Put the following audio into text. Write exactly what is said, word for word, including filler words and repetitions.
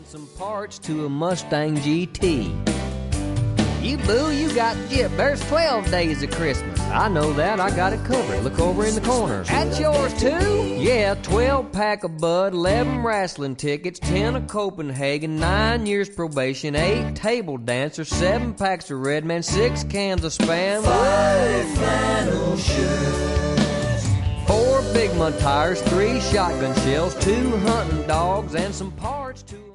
some parts to a Mustang G T. You boo, you got Jip. There's twelve days of Christmas. I know that. I got it covered. Look over in the corner. That's yours too? Yeah, twelve pack of Bud, eleven wrestling tickets, ten of Copenhagen, nine years probation, eight table dancers, seven packs of Red Man, six cans of Spam, five flannel shirts, four Big Mud tires, three shotgun shells, two hunting dogs, and some parts to